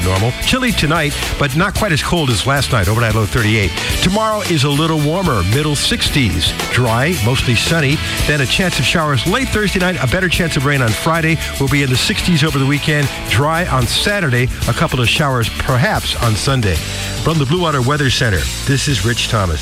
normal. Chilly tonight, but not quite as cold as last night. Overnight low 38. Tomorrow is a little warmer, middle 60s. Dry, mostly sunny. Then a chance of showers late Thursday night. A better chance of rain on Friday. We'll be in the 60s over the weekend. Dry on Saturday. A couple of showers perhaps on Sunday. From the Blue Water Weather Center, this is Rich Thomas.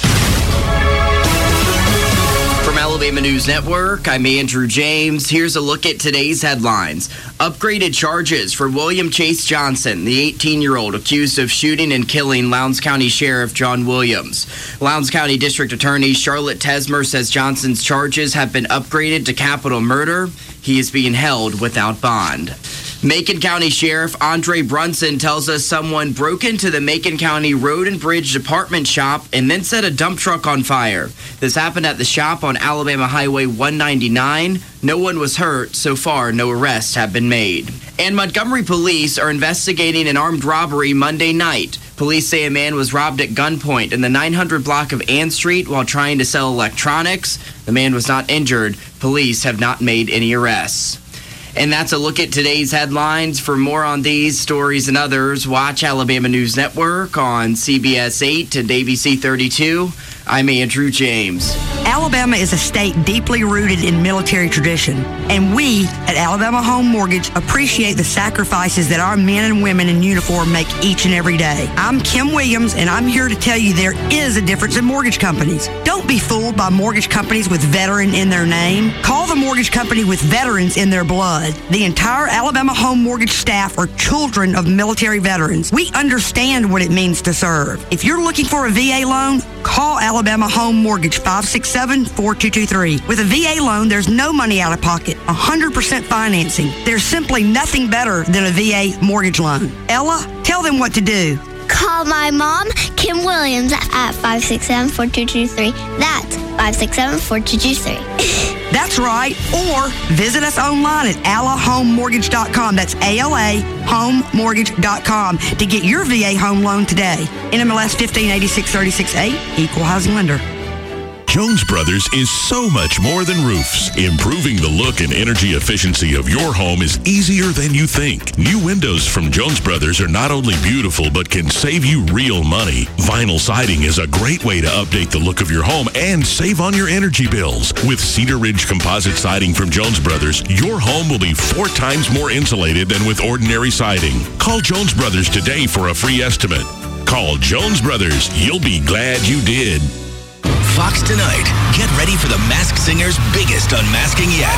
From Alabama News Network, I'm Andrew James. Here's a look at today's headlines. Upgraded charges for William Chase Johnson, the 18-year-old accused of shooting and killing Lowndes County Sheriff John Williams. Lowndes County District Attorney Charlotte Tesmer says Johnson's charges have been upgraded to capital murder. He is being held without bond. Macon County Sheriff Andre Brunson tells us someone broke into the Macon County Road and Bridge Department shop and then set a dump truck on fire. This happened at the shop on Alabama Highway 199. No one was hurt. So far, no arrests have been made. And Montgomery police are investigating an armed robbery Monday night. Police say a man was robbed at gunpoint in the 900 block of Ann Street while trying to sell electronics. The man was not injured. Police have not made any arrests. And that's a look at today's headlines. For more on these stories and others, watch Alabama News Network on CBS 8 and ABC 32. I'm Andrew James. Alabama is a state deeply rooted in military tradition, and we at Alabama Home Mortgage appreciate the sacrifices that our men and women in uniform make each and every day. I'm Kim Williams, and I'm here to tell you there is a difference in mortgage companies. Don't be fooled by mortgage companies with veteran in their name. Call the mortgage company with veterans in their blood. The entire Alabama Home Mortgage staff are children of military veterans. We understand what it means to serve. If you're looking for a VA loan, call Alabama Home Mortgage 567-4223. With a VA loan, there's no money out of pocket, 100% financing. There's simply nothing better than a VA mortgage loan. Ella, tell them what to do. Call my mom, Kim Williams, at 567-4223. That's 567-4223. That's right. Or visit us online at alahomemortgage.com. That's ALA homemortgage.com to get your VA home loan today. NMLS 1586-36A, Equal Housing Lender. Jones Brothers is so much more than roofs. Improving the look and energy efficiency of your home is easier than you think. New windows from Jones Brothers are not only beautiful, but can save you real money. Vinyl siding is a great way to update the look of your home and save on your energy bills. With Cedar Ridge composite siding from Jones Brothers, your home will be 4 times more insulated than with ordinary siding. Call Jones Brothers today for a free estimate. Call Jones Brothers. You'll be glad you did. Fox tonight. Get ready for the Masked Singer's biggest unmasking yet.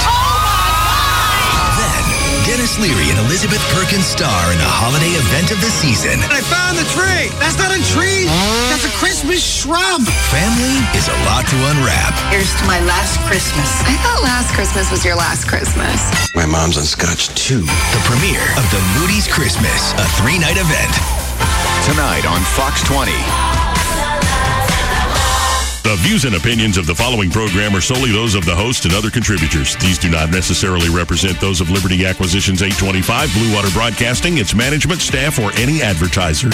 Then, Dennis Leary and Elizabeth Perkins star in the holiday event of the season. I found the tree. That's not a tree. That's a Christmas shrub. Family is a lot to unwrap. Here's to my last Christmas. I thought last Christmas was your last Christmas. My mom's on scotch too. The premiere of The Moody's Christmas, a 3-night event. Tonight on Fox 20. The views and opinions of the following program are solely those of the host and other contributors. These do not necessarily represent those of Liberty Acquisitions 825, Blue Water Broadcasting, its management, staff, or any advertisers.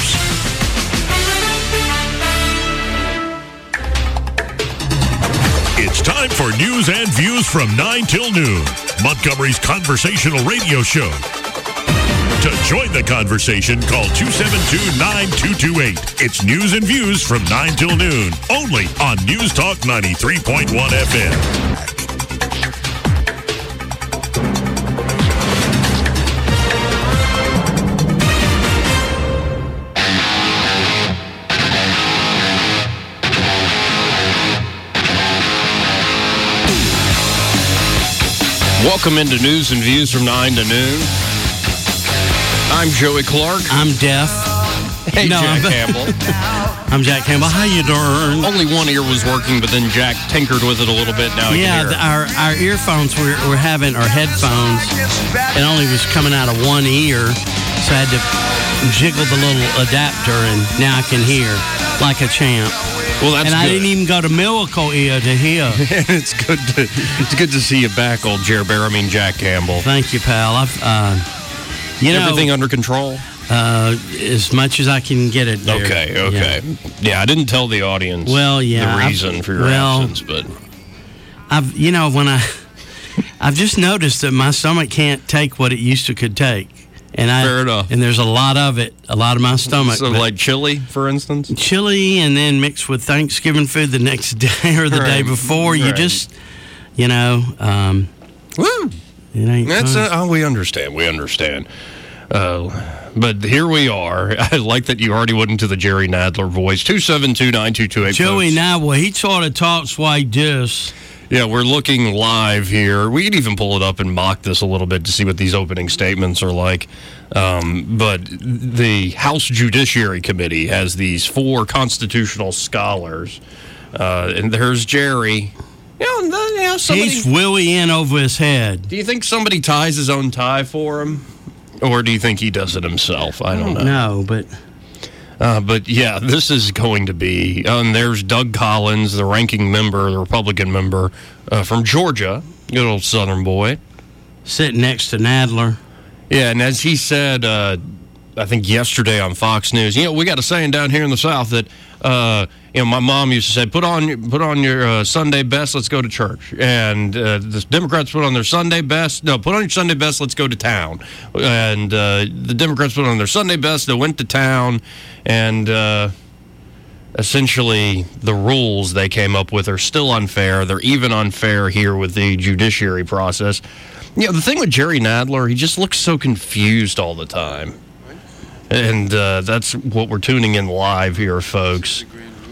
It's time for news and views from 9 till noon. Montgomery's conversational radio show. To join the conversation, call 272-9228. It's news and views from 9 till noon, only on News Talk 93.1 FM. Welcome into News and Views from 9 to noon. I'm Joey Clark. I'm Deaf. Hey, Jack Campbell. I'm Jack Campbell. How you doing? Only one ear was working, but then Jack tinkered with it a little bit. Now our earphones we're having, our headphones, it only was coming out of one ear, so I had to jiggle the little adapter, and now I can hear like a champ. Well, that's and good. I didn't even go to Miracle Ear to hear. It's good to see you back, old Jack Campbell. Thank you, pal. Everything under control? As much as I can get it there. Okay. Yeah, I didn't tell the audience the reason for your absence, but I've just noticed that my stomach can't take what it used to could take. And Fair enough. And there's a lot of it, a lot of my stomach. So like chili, for instance? Chili, and then mixed with Thanksgiving food the next day or the day before. You just, Woo! It ain't That's we understand. We understand. But here we are. I like that you already went into the Jerry Nadler voice. 272-9228. Joey Nadler, he sort of talks like this. Yeah, we're looking live here. We can even pull it up and mock this a little bit to see what these opening statements are like. But the House Judiciary Committee has these 4 constitutional scholars. And there's Jerry. He's Willie in over his head. Do you think somebody ties his own tie for him? Or do you think he does it himself? I don't know. No, but yeah, this is going to be. And there's Doug Collins, the ranking member, the Republican member from Georgia, good old Southern boy, sitting next to Nadler. Yeah, and as he said, I think yesterday on Fox News, we got a saying down here in the South that, my mom used to say, put on your Sunday best, let's go to church. And the Democrats put on their Sunday best. No, put on your Sunday best, let's go to town. And the Democrats put on their Sunday best, they went to town. And essentially, the rules they came up with are still unfair. They're even unfair here with the judiciary process. The thing with Jerry Nadler, he just looks so confused all the time. And that's what we're tuning in live here, folks.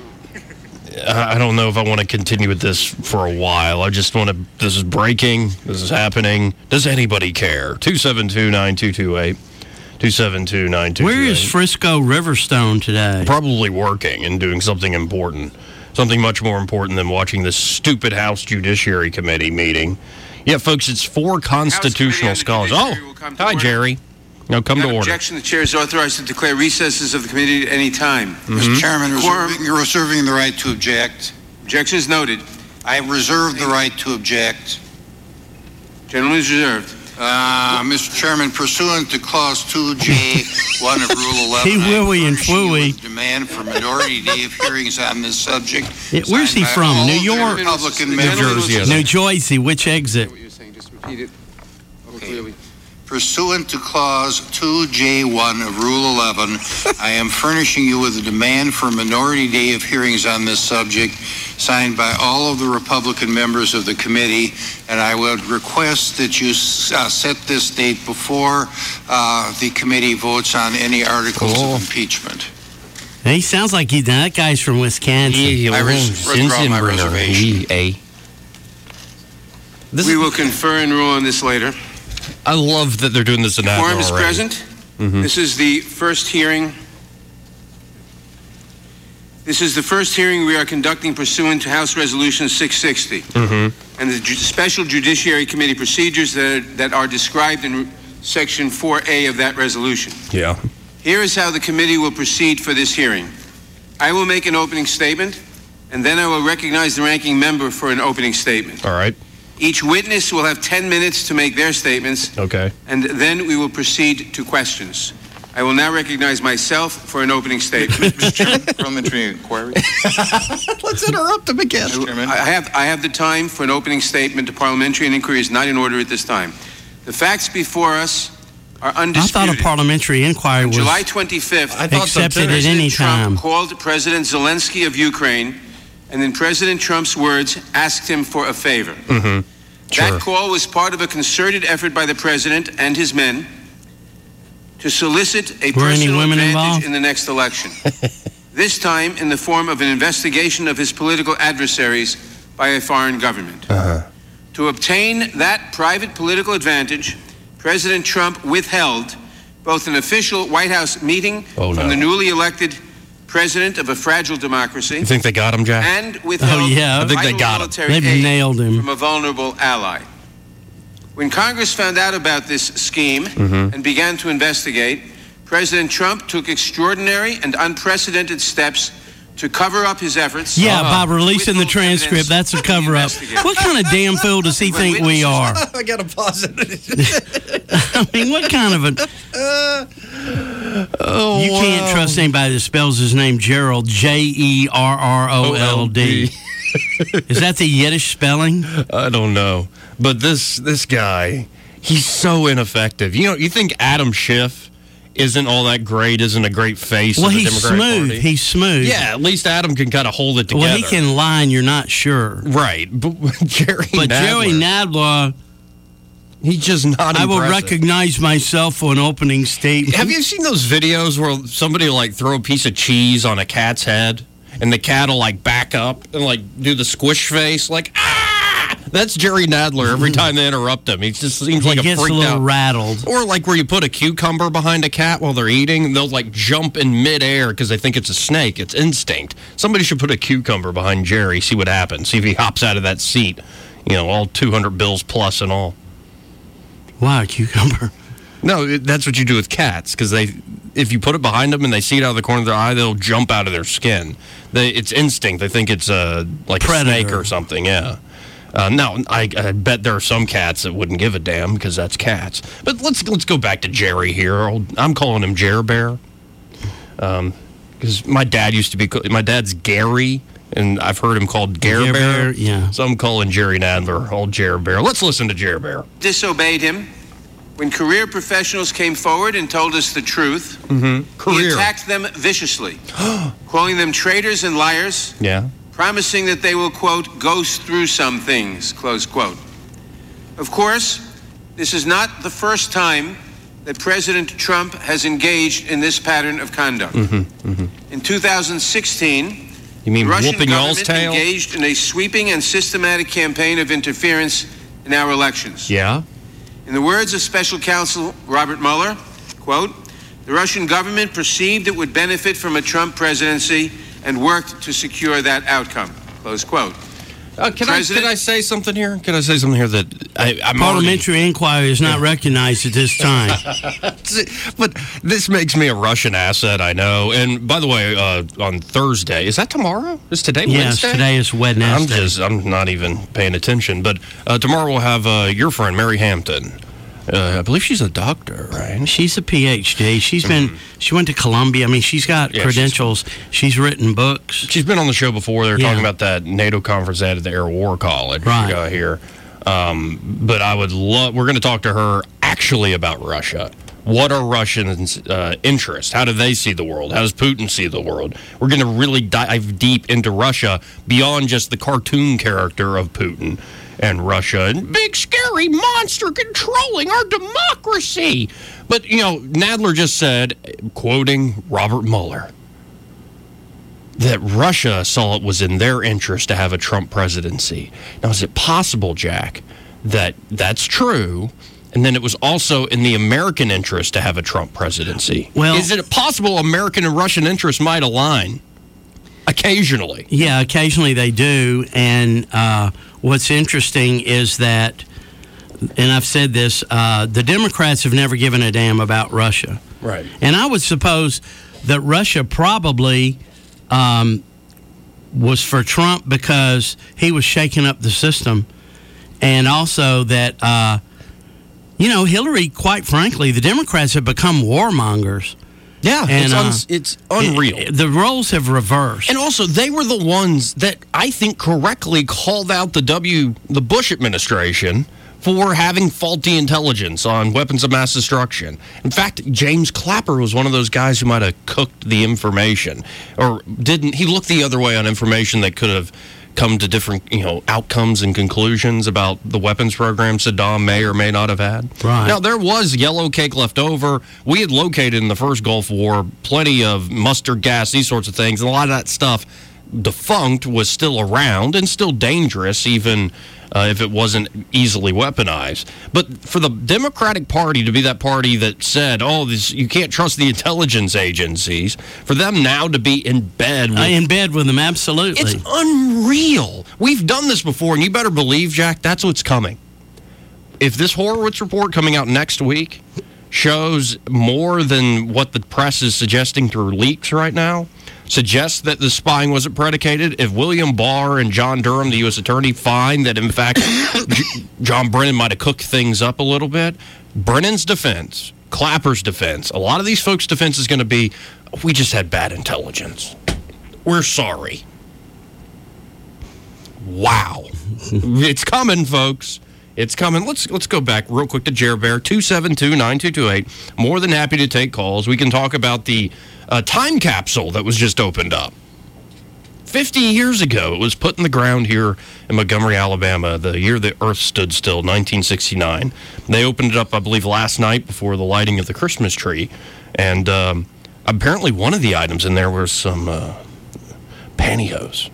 I don't know if I want to continue with this for a while. I just want to, this is breaking, this is happening. Does anybody care? 272-9228. 272-9228. Where is Frisco Riverstone today? Probably working and doing something important. Something much more important than watching this stupid House Judiciary Committee meeting. Yeah, folks, it's 4 constitutional scholars. Oh, hi, Jerry. No, come to order. Objection, the chair is authorized to declare recesses of the committee at any time. Mr. Chairman, you're reserving the right to object. Objection is noted. I reserve the right to object. Gentleman is reserved. Mr. Chairman, pursuant to Clause 2J1 of Rule 11, he Willie and Fluey. Demand for majority day of hearings on this subject. Where's he from? New York? Republican New Jersey. New Jersey. Which exit? What you're saying, just repeat it clearly. Pursuant to Clause 2J1 of Rule 11, I am furnishing you with a demand for a minority day of hearings on this subject, signed by all of the Republican members of the committee, and I would request that you set this date before the committee votes on any articles of impeachment. He sounds like that guy's from Wisconsin. I withdraw my reservation. We will confer and rule on this later. I love that they're doing this in Quorum is present. Mm-hmm. This is the first hearing. This is the first hearing we are conducting pursuant to House Resolution 660 and the Special Judiciary Committee procedures that are described in Section 4A of that resolution. Yeah. Here is how the committee will proceed for this hearing. I will make an opening statement, and then I will recognize the ranking member for an opening statement. All right. Each witness will have 10 minutes to make their statements. Okay. And then we will proceed to questions. I will now recognize myself for an opening statement. Mr. Chairman, parliamentary inquiry. Let's interrupt him again. I have the time for an opening statement. The parliamentary inquiry is not in order at this time. The facts before us are undisputed. I thought a parliamentary inquiry was July 25th, accepted at any time. Trump called President Zelensky of Ukraine, and in President Trump's words, asked him for a favor. Mm-hmm. Sure. That call was part of a concerted effort by the president and his men to solicit a personal advantage in the next election. This time in the form of an investigation of his political adversaries by a foreign government. To obtain that private political advantage, President Trump withheld both an official White House meeting from the newly elected president of a fragile democracy. You think they got him, Jack? And withheld I think they got him. They've nailed him from a vulnerable ally. When Congress found out about this scheme and began to investigate, President Trump took extraordinary and unprecedented steps to cover up his efforts. Yeah, by releasing the transcript, that's a cover-up. What kind of damn fool does he think we are? I got to pause it. I mean, what kind of a... you can't trust anybody that spells his name Gerald, Jerrold. Is that the Yiddish spelling? I don't know. But this guy, He's so ineffective. You think Adam Schiff isn't all that great, isn't a great face of the Democratic Party? He's smooth. Yeah, at least Adam can kind of hold it together. Well, he can lie and you're not sure. Right. But Jerry Nadler, he's just not impressive. I will recognize myself on opening statement. Have you seen those videos where somebody will, throw a piece of cheese on a cat's head and the cat will, back up and, do the squish face? Ah! That's Jerry Nadler every time they interrupt him. He just seems like a freaked out. He gets a little rattled. Or where you put a cucumber behind a cat while they're eating, they'll jump in midair because they think it's a snake. It's instinct. Somebody should put a cucumber behind Jerry, see what happens. See if he hops out of that seat. All 200 bills plus and all. Wow, cucumber. No, that's what you do with cats because if you put it behind them and they see it out of the corner of their eye, they'll jump out of their skin. It's instinct. They think it's a snake or something. Yeah. No, I bet there are some cats that wouldn't give a damn because that's cats. But let's go back to Jerry here. I'm calling him Jer Bear because my dad's Gary, and I've heard him called Gare Bear. Yeah. So I'm calling Jerry Nadler old Jer Bear. Let's listen to Jer Bear. Disobeyed him when career professionals came forward and told us the truth. Mm-hmm. He attacked them viciously, calling them traitors and liars. Yeah. Promising that they will, quote, go through some things, close quote. Of course, this is not the first time that President Trump has engaged in this pattern of conduct. Mm-hmm. Mm-hmm. In 2016, you mean the Russian whooping y'all's government tail? engaged in a sweeping and systematic campaign of interference in our elections. Yeah. In the words of Special Counsel Robert Mueller, quote, the Russian government perceived it would benefit from a Trump presidency and worked to secure that outcome, close quote. Can I say something here? Can I say something here that I'm Parliamentary inquiry is not recognized at this time. But this makes me a Russian asset, I know. And by the way, on Thursday, is that tomorrow? Is today Wednesday? Yes, today is Wednesday. I'm not even paying attention. But tomorrow we'll have your friend, Mary Hampton. I believe she's a doctor, right? She's a PhD. She went to Columbia. I mean, she's got credentials. She's written books. She's been on the show before. They were talking about that NATO conference they had at the Air War College here. But I would love, we're going to talk to her actually about Russia. What are Russians' interests? How do they see the world? How does Putin see the world? We're going to really dive deep into Russia beyond just the cartoon character of Putin and Russia and big scary monster controlling our democracy. But, Nadler just said, quoting Robert Mueller, that Russia saw it was in their interest to have a Trump presidency. Now, is it possible, Jack, that that's true, and then it was also in the American interest to have a Trump presidency? Well, is it possible American and Russian interests might align? Occasionally. Yeah, occasionally they do. And what's interesting is that, and I've said this, the Democrats have never given a damn about Russia. Right. And I would suppose that Russia probably was for Trump because he was shaking up the system. And also that, Hillary, quite frankly, the Democrats have become warmongers. Yeah, and, it's unreal. The roles have reversed. And also, they were the ones that I think correctly called out the Bush administration for having faulty intelligence on weapons of mass destruction. In fact, James Clapper was one of those guys who might have cooked the information. Or didn't. He looked the other way on information that could have come to different, outcomes and conclusions about the weapons program Saddam may or may not have had. Right. Now, there was yellow cake left over. We had located in the first Gulf War plenty of mustard gas, these sorts of things, and a lot of that stuff defunct was still around and still dangerous, even if it wasn't easily weaponized. But for the Democratic Party to be that party that said, you can't trust the intelligence agencies, for them now to be in bed with them, absolutely. It's unreal. We've done this before, and you better believe, Jack, that's what's coming. If this Horowitz report coming out next week shows more than what the press is suggesting through leaks right now, suggests that the spying wasn't predicated, if William Barr and John Durham, the U.S. attorney, find that, in fact, John Brennan might have cooked things up a little bit, Brennan's defense, Clapper's defense, a lot of these folks' defense is going to be, we just had bad intelligence. We're sorry. Wow. It's coming, folks. It's coming. Let's go back real quick to Jer Bear, 272-9228. More than happy to take calls. We can talk about the time capsule that was just opened up. 50 years ago, it was put in the ground here in Montgomery, Alabama, the year the Earth stood still, 1969. They opened it up, I believe, last night before the lighting of the Christmas tree. And apparently one of the items in there was some pantyhose.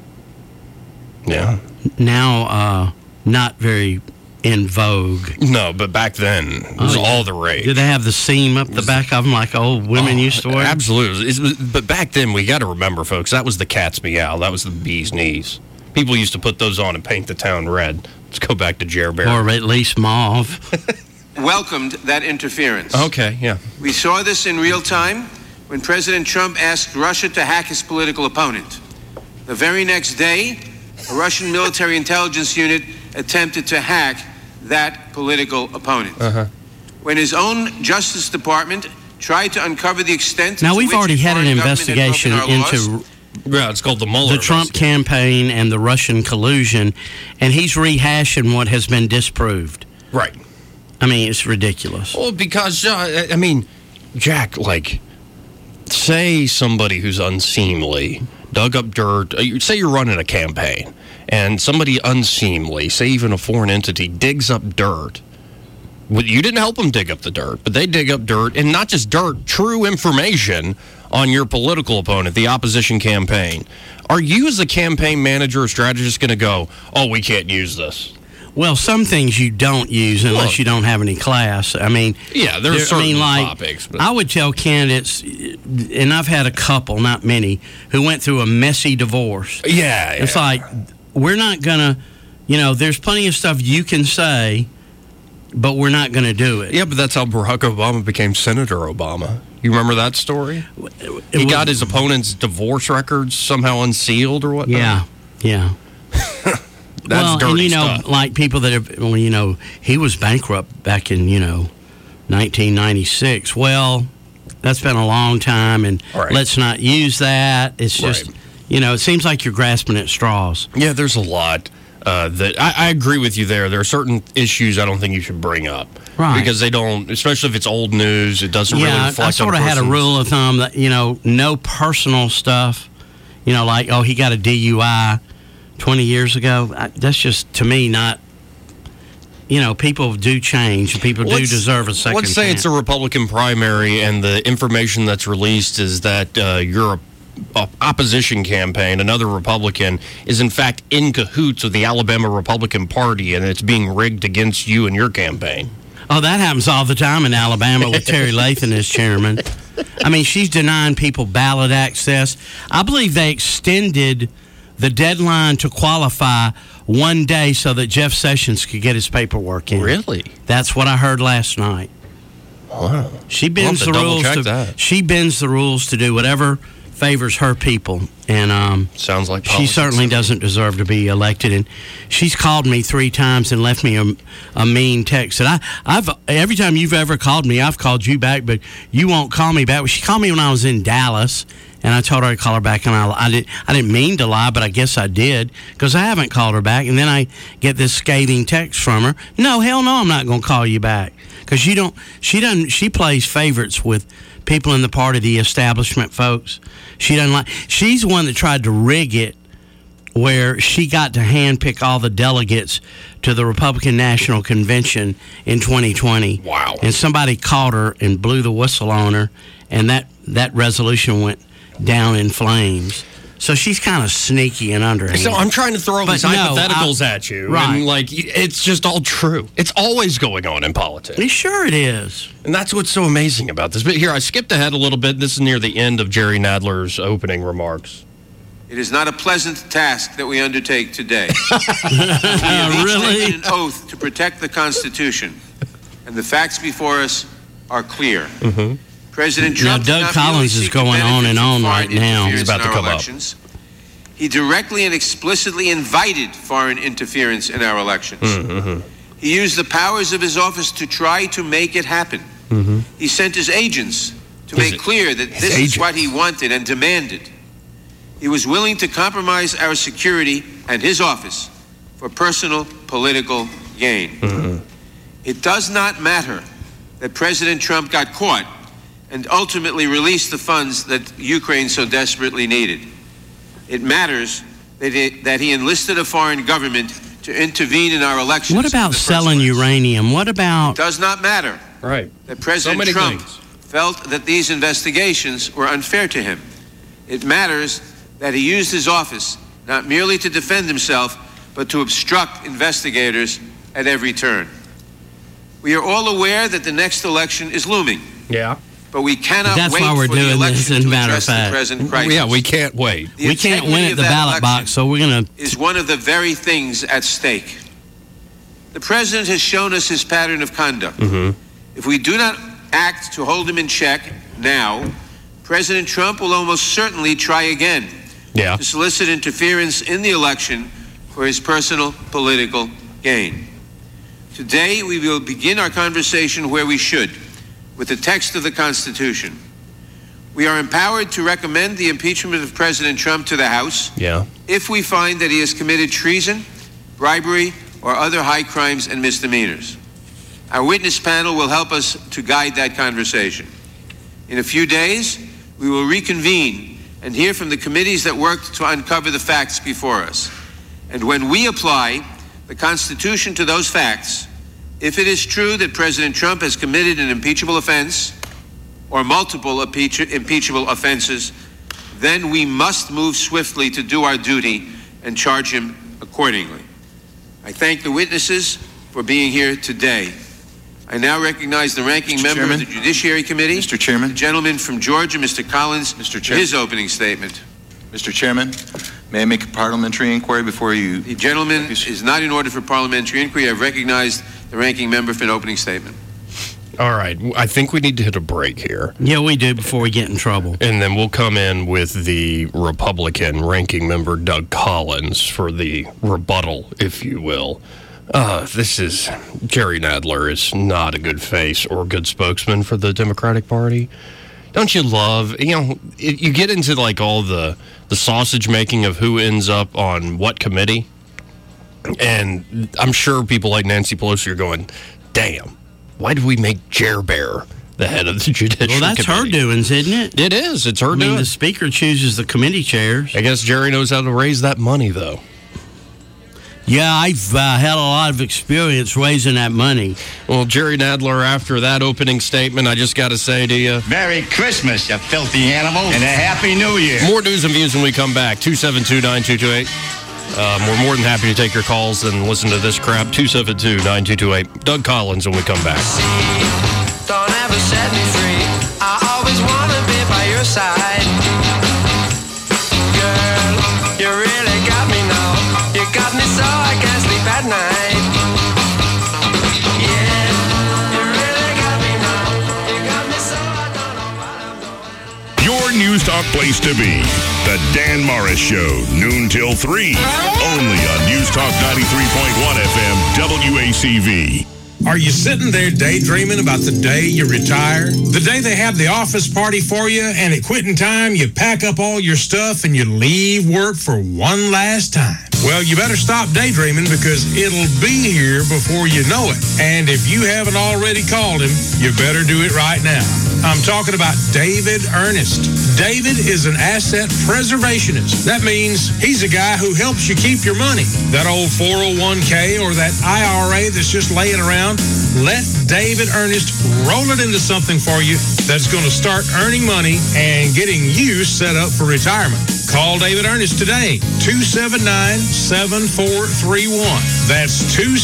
Yeah. Now, not very in vogue. No, but back then, it was all the rage. Did they have the seam up the back of them like old women used to wear? Absolutely. But back then, we got to remember, folks, that was the cat's meow. That was the bee's knees. People used to put those on and paint the town red. Let's go back to Jer Bear. Or at least mauve. Welcomed that interference. Okay, yeah. We saw this in real time when President Trump asked Russia to hack his political opponent. The very next day, a Russian military intelligence unit attempted to hack that political opponent. When his own Justice Department tried to uncover the extent now we've already had an investigation into it's called the Mueller Trump campaign and the Russian collusion, and he's rehashing what has been disproved. Right. I mean, it's ridiculous. Well, because I mean, Jack, like, say somebody who's unseemly dug up dirt. Say you're running a campaign, and somebody unseemly, say even a foreign entity, digs up dirt. Well, you didn't help them dig up the dirt, but they dig up dirt, and not just dirt, true information on your political opponent, the opposition campaign. Are you, as a campaign manager or strategist, going to go, oh, we can't use this? Well, some things you don't use unless you don't have any class. I mean, yeah, there's certain topics. But I would tell candidates, and I've had a couple, not many, who went through a messy divorce. Yeah. It's like, we're not going to, there's plenty of stuff you can say, but we're not going to do it. Yeah, but that's how Barack Obama became Senator Obama. You remember that story? He got his opponent's divorce records somehow unsealed or whatnot? Yeah. That's dirty stuff. Like people that have, he was bankrupt back in, 1996. Well, that's been a long time, and let's not use that. It's just, it seems like you're grasping at straws. Yeah, there's a lot that I agree with you there. There are certain issues I don't think you should bring up. Right. Because they don't, especially if it's old news, it doesn't really reflect on I sort of had a rule of thumb that, no personal stuff, like, oh, he got a DUI 20 years ago. That's just, to me, not, people do change. People do deserve a second chance. Let's say it's a Republican primary and the information that's released is that your opposition campaign, another Republican, is in fact in cahoots with the Alabama Republican Party and it's being rigged against you and your campaign. Oh, that happens all the time in Alabama with Terry Lathan as chairman. I mean, she's denying people ballot access. I believe they extended the deadline to qualify one day so that Jeff Sessions could get his paperwork in. Really? That's what I heard last night. Wow. She bends the rules. She bends the rules to do whatever favors her people, and sounds like she certainly doesn't deserve to be elected. And she's called me 3 times and left me a mean text. And I've every time you've ever called me, I've called you back, but you won't call me back. She called me when I was in Dallas, and I told her I'd call her back, and I didn't mean to lie, but I guess I did, because I haven't called her back. And then I get this scathing text from her. No, hell no, I'm not going to call you back, because she plays favorites with people in the part of the establishment folks. She doesn't like. She's the one that tried to rig it, where she got to handpick all the delegates to the Republican National Convention in 2020. Wow! And somebody caught her and blew the whistle on her, and that resolution went down in flames. So she's kind of sneaky and underhand. So I'm trying to throw these hypotheticals at you. Right. And, it's just all true. It's always going on in politics. Sure it is. And that's what's so amazing about this. But here, I skipped ahead a little bit. This is near the end of Jerry Nadler's opening remarks. It is not a pleasant task that we undertake today. We have each taken an oath to protect the Constitution. And the facts before us are clear. Mm-hmm. President Trump Doug Collins is going on and on right now. He's about to come up. He directly and explicitly invited foreign interference in our elections. Mm-hmm. He used the powers of his office to try to make it happen. Mm-hmm. He sent his agents to make clear that this is what he wanted and demanded. He was willing to compromise our security and his office for personal political gain. Mm-hmm. It does not matter that President Trump got caught and ultimately released the funds that Ukraine so desperately needed. It matters that he enlisted a foreign government to intervene in our elections. What about selling uranium? What about... It does not matter that President Trump felt that these investigations were unfair to him. It matters that he used his office not merely to defend himself, but to obstruct investigators at every turn. We are all aware that the next election is looming. Yeah. But we cannot That's wait why we're for the doing election this, to matter of address the fact. present crisis. Yeah, we can't wait. We can't win at the ballot box, so we're going to... is one of the very things at stake. The president has shown us his pattern of conduct. Mm-hmm. If we do not act to hold him in check now, President Trump will almost certainly try again to solicit interference in the election for his personal political gain. Today, we will begin our conversation where we should, with the text of the Constitution. We are empowered to recommend the impeachment of President Trump to the House if we find that he has committed treason, bribery, or other high crimes and misdemeanors. Our witness panel will help us to guide that conversation. In a few days, we will reconvene and hear from the committees that worked to uncover the facts before us. And when we apply the Constitution to those facts, if it is true that President Trump has committed an impeachable offense or multiple impeachable offenses, then we must move swiftly to do our duty and charge him accordingly. I thank the witnesses for being here today. I now recognize the ranking member of the Judiciary Committee, Mr. Chairman. the gentleman from Georgia, Mr. Collins, Mr. for Chairman. his opening statement. Mr. Chairman, may I make a parliamentary inquiry before you... The gentleman is not in order for parliamentary inquiry. I've recognized the ranking member for an opening statement. All right. I think we need to hit a break here. Yeah, we do before we get in trouble. And then we'll come in with the Republican ranking member, Doug Collins, for the rebuttal, if you will. Jerry Nadler is not a good face or a good spokesman for the Democratic Party. Don't you love, you get into like all the sausage making of who ends up on what committee. And I'm sure people like Nancy Pelosi are going, damn, why did we make Jer Bear the head of the Judiciary Committee? Well, that's her doings, isn't it? It is. It's her doing. The Speaker chooses the committee chairs. I guess Jerry knows how to raise that money, though. Yeah, I've had a lot of experience raising that money. Well, Jerry Nadler, after that opening statement, I just got to say to you, Merry Christmas, you filthy animal, and a Happy New Year. More news and views when we come back. 272-9228. We're more than happy to take your calls and listen to this crap. 272-9228. Doug Collins when we come back. Don't ever set me free. I always want to be by your side. Girl, you really got me now. You got me so I can't sleep at night. Yeah, you really got me now. You got me so I don't know what I'm doing. Your News Talk place to be. The Dan Morris Show, noon till 3. Only on News Talk 93.1 FM, WACV. Are you sitting there daydreaming about the day you retire? The day they have the office party for you, and at quitting time, you pack up all your stuff and you leave work for one last time? Well, you better stop daydreaming because it'll be here before you know it. And if you haven't already called him, you better do it right now. I'm talking about David Ernest. David is an asset preservationist. That means he's a guy who helps you keep your money. That old 401k or that IRA that's just laying around, let David Ernest roll it into something for you that's going to start earning money and getting you set up for retirement. Call David Ernest today, 279-7431. That's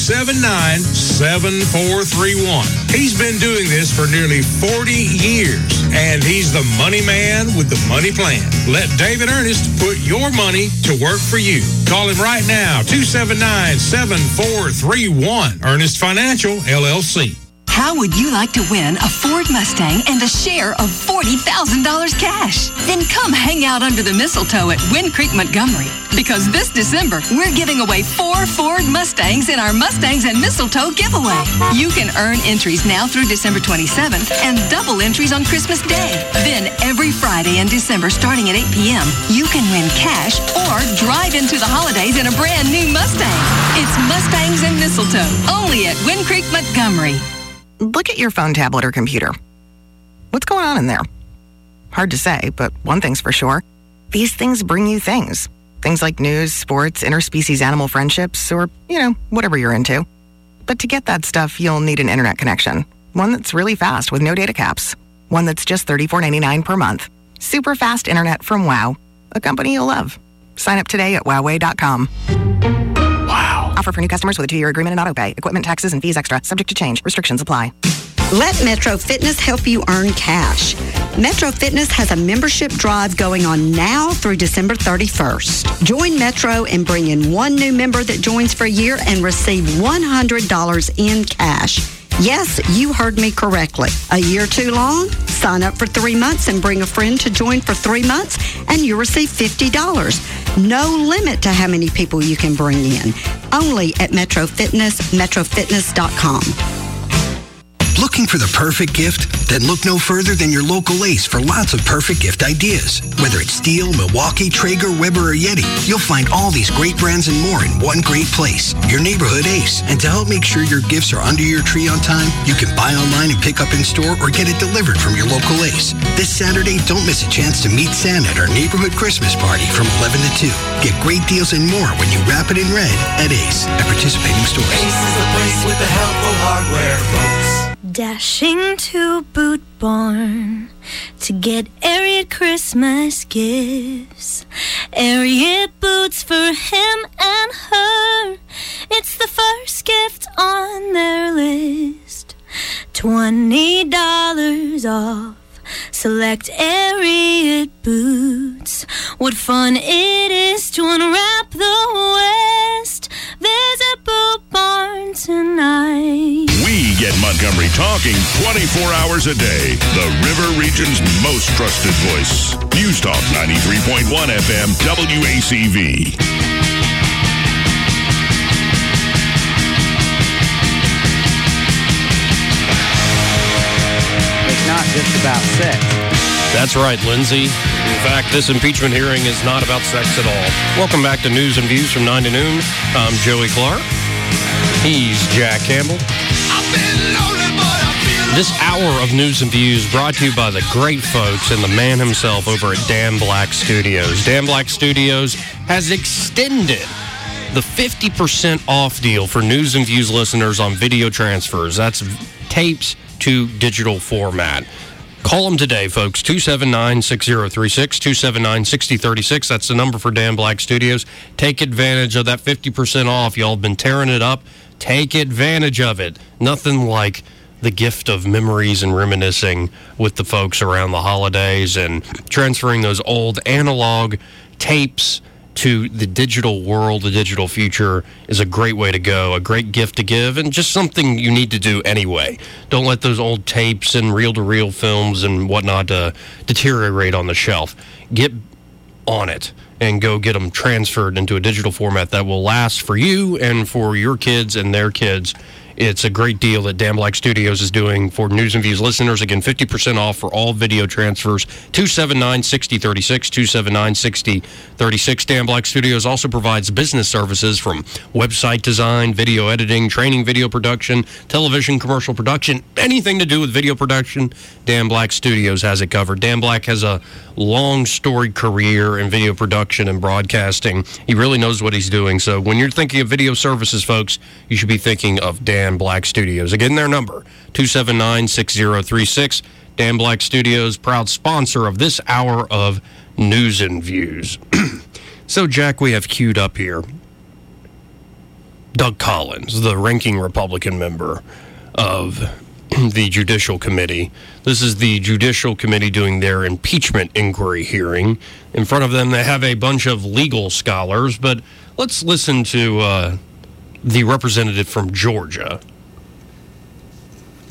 279-7431. He's been doing this for nearly 40 years, and he's the money man with the money plan. Let David Ernest put your money to work for you. Call him right now, 279-7431. Ernest Financial, LLC. How would you like to win a Ford Mustang and a share of $40,000 cash? Then come hang out under the mistletoe at Wind Creek, Montgomery. Because this December, we're giving away 4 Ford Mustangs in our Mustangs and Mistletoe giveaway. You can earn entries now through December 27th and double entries on Christmas Day. Then every Friday in December, starting at 8 p.m., you can win cash or drive into the holidays in a brand new Mustang. It's Mustangs and Mistletoe, only at Wind Creek, Montgomery. Look at your phone, tablet, or computer. What's going on in there? Hard to say, but one thing's for sure. These things bring you things. Things like news, sports, interspecies animal friendships, or, whatever you're into. But to get that stuff, you'll need an internet connection. One that's really fast with no data caps. One that's just $34.99 per month. Super fast internet from WOW, a company you'll love. Sign up today at Wowway.com. Wow. Offer for new customers with a 2-year agreement and auto pay. Equipment, taxes, and fees extra. Subject to change. Restrictions apply. Let Metro Fitness help you earn cash. Metro Fitness has a membership drive going on now through December 31st. Join Metro and bring in one new member that joins for a year and receive $100 in cash. Yes, you heard me correctly. A year too long? Sign up for 3 months and bring a friend to join for 3 months and you receive $50. No limit to how many people you can bring in. Only at Metro Fitness, metrofitness.com. Looking for the perfect gift? Then look no further than your local Ace for lots of perfect gift ideas. Whether it's Stihl, Milwaukee, Traeger, Weber, or Yeti, you'll find all these great brands and more in one great place. Your neighborhood Ace. And to help make sure your gifts are under your tree on time, you can buy online and pick up in store or get it delivered from your local Ace. This Saturday, don't miss a chance to meet Santa at our neighborhood Christmas party from 11 to 2. Get great deals and more when you wrap it in red at Ace at participating stores. Ace is the place with the helpful hardware, folks. Dashing to Boot Barn to get Ariat Christmas gifts. Ariat boots for him and her. It's the first gift on their list. $20 off. Select Ariat boots. What fun it is to unwrap the West. Visit Boot Barn tonight. We get Montgomery talking 24 hours a day. The River Region's most trusted voice. News Talk 93.1 FM WACV. It's not just about sex. That's right, Lindsay. In fact, this impeachment hearing is not about sex at all. Welcome back to News and Views from 9 to noon. I'm Joey Clark. He's Jack Campbell. This hour of News and Views brought to you by the great folks and the man himself over at Dan Black Studios. Dan Black Studios has extended the 50% off deal for News and Views listeners on video transfers. That's tapes to digital format. Call them today, folks, 279-6036, 279-6036. That's the number for Dan Black Studios. Take advantage of that 50% off. Y'all have been tearing it up. Take advantage of it. Nothing like the gift of memories and reminiscing with the folks around the holidays and transferring those old analog tapes to the digital world, the digital future is a great way to go, a great gift to give, and just something you need to do anyway. Don't let those old tapes and reel-to-reel films and whatnot deteriorate on the shelf. Get on it and go get them transferred into a digital format that will last for you and for your kids and their kids. It's a great deal that Dan Black Studios is doing for News and Views listeners. Again, 50% off for all video transfers. 279-6036, 279-6036. Dan Black Studios also provides business services from website design, video editing, training video production, television commercial production, anything to do with video production. Dan Black Studios has it covered. Dan Black has a long storied career in video production and broadcasting. He really knows what he's doing. So when you're thinking of video services, folks, you should be thinking of Dan Black Studios. Again, their number, 279-6036. Dan Black Studios, proud sponsor of this hour of News and Views. So, Jack, we have queued up here Doug Collins, the ranking Republican member of the Judicial Committee. This is the Judicial Committee doing their impeachment inquiry hearing. In front of them, they have a bunch of legal scholars, but let's listen to the representative from Georgia.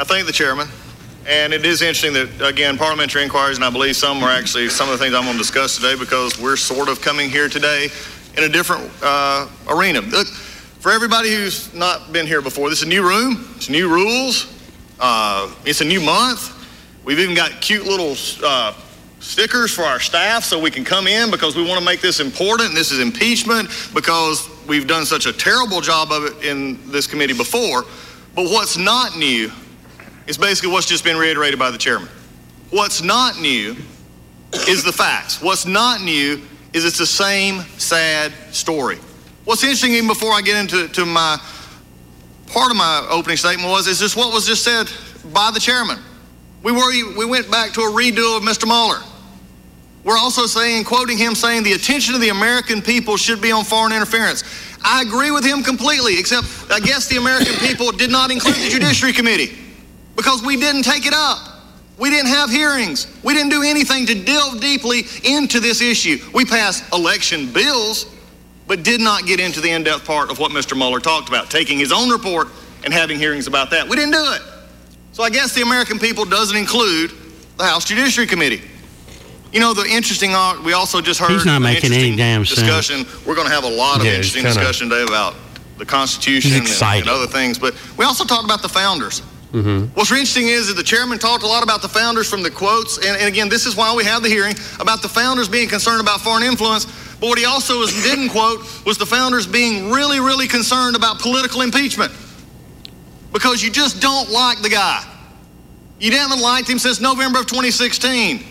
I thank the chairman. And it is interesting that, again, parliamentary inquiries, and I believe some are actually some of the things I'm going to discuss today, because we're sort of coming here today in a different arena. Look, for everybody who's not been here before, this is a new room, it's new rules, it's a new month. We've even got cute little stickers for our staff so we can come in, because we want to make this important. This is impeachment because we've done such a terrible job of it in this committee before. But what's not new is basically what's just been reiterated by the chairman. What's not new is the facts. What's not new is it's the same sad story. What's interesting, even before I get into my part of my opening statement, is just what was just said by the chairman. We went back to a redo of Mr. Mueller. We're also saying, quoting him, saying the attention of the American people should be on foreign interference. I agree with him completely, except I guess the American people did not include the Judiciary Committee, because we didn't take it up. We didn't have hearings. We didn't do anything to delve deeply into this issue. We passed election bills, but did not get into the in-depth part of what Mr. Mueller talked about, taking his own report and having hearings about that. We didn't do it. So I guess the American people doesn't include the House Judiciary Committee. You know, the interesting, we also just heard he's not making any damn discussion. sense. We're going to have a lot of interesting discussion today about the Constitution and other things. But we also talked about the founders. Mm-hmm. What's interesting is that the chairman talked a lot about the founders from the quotes. And again, this is why we have the hearing, about the founders being concerned about foreign influence. But what he also didn't quote was the founders being really, really concerned about political impeachment. Because you just don't like the guy. You haven't liked him since November of 2016.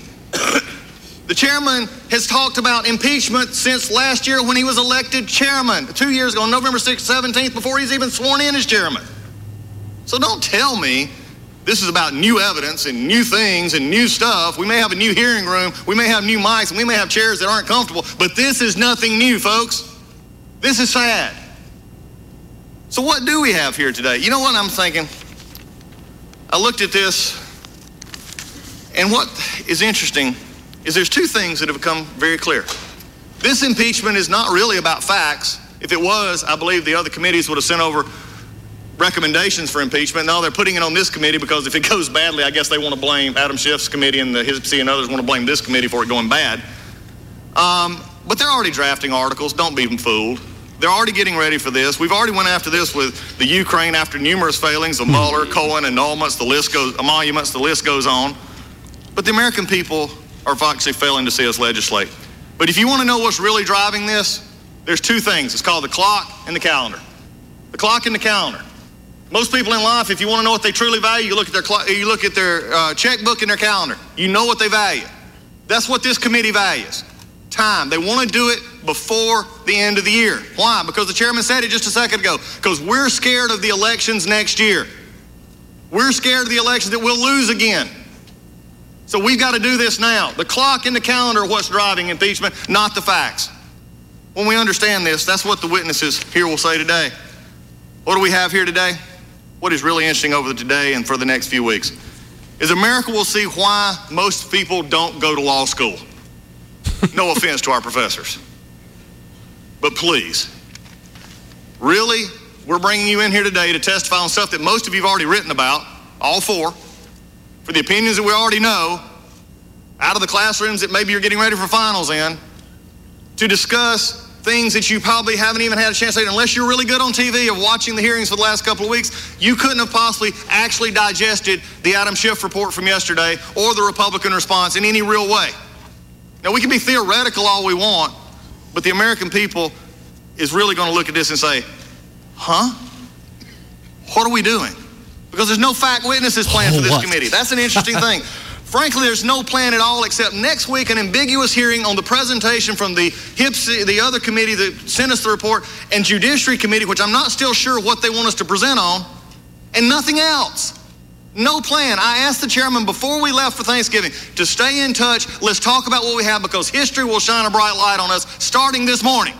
The chairman has talked about impeachment since last year when he was elected chairman, 2 years ago, November 6th, 17th, before he's even sworn in as chairman. So don't tell me this is about new evidence and new things and new stuff. We may have a new hearing room, we may have new mics, and we may have chairs that aren't comfortable, but this is nothing new, folks. This is sad. So what do we have here today? You know what I'm thinking? I looked at this, and what is interesting is there's two things that have become very clear. This impeachment is not really about facts. If it was, I believe the other committees would have sent over recommendations for impeachment. No, they're putting it on this committee because if it goes badly, I guess they want to blame Adam Schiff's committee and the HIPC and others want to blame this committee for it going bad. But they're already drafting articles. Don't be fooled. They're already getting ready for this. We've already went after this with the Ukraine after numerous failings of Mueller, Cohen, annulments, emoluments, the list goes on. But the American people are actually failing to see us legislate. But if you want to know what's really driving this, there's two things. It's called the clock and the calendar. The clock and the calendar. Most people in life, if you want to know what they truly value, you look at their checkbook and their calendar. You know what they value. That's what this committee values. Time. They want to do it before the end of the year. Why? Because the chairman said it just a second ago. Because we're scared of the elections next year. We're scared of the elections that we'll lose again. So we've got to do this now. The clock and the calendar are what's driving impeachment, not the facts. When we understand this, that's what the witnesses here will say today. What do we have here today? What is really interesting over today and for the next few weeks is America will see why most people don't go to law school. No offense to our professors. But please, really, we're bringing you in here today to testify on stuff that most of you have already written about, all four, for the opinions that we already know, out of the classrooms that maybe you're getting ready for finals in, to discuss things that you probably haven't even had a chance to say, unless you're really good on TV or watching the hearings for the last couple of weeks, you couldn't have possibly actually digested the Adam Schiff report from yesterday or the Republican response in any real way. Now, we can be theoretical all we want, but the American people is really going to look at this and say, huh? What are we doing? Because there's no fact witnesses planned for this committee. That's an interesting thing. Frankly, there's no plan at all except next week an ambiguous hearing on the presentation from the HIPC, the other committee that sent us the report, and Judiciary Committee, which I'm not still sure what they want us to present on, and nothing else. No plan. I asked the chairman before we left for Thanksgiving to stay in touch. Let's talk about what we have because history will shine a bright light on us starting this morning.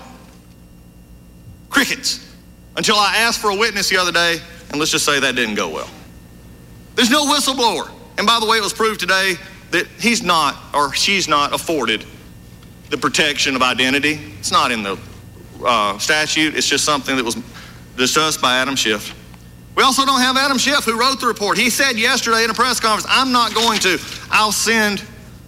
Crickets. Until I asked for a witness the other day, and let's just say that didn't go well. There's no whistleblower. And by the way, it was proved today that he's not or she's not afforded the protection of identity. It's not in the statute. It's just something that was discussed by Adam Schiff. We also don't have Adam Schiff, who wrote the report. He said yesterday in a press conference, I'm not going to. I'll send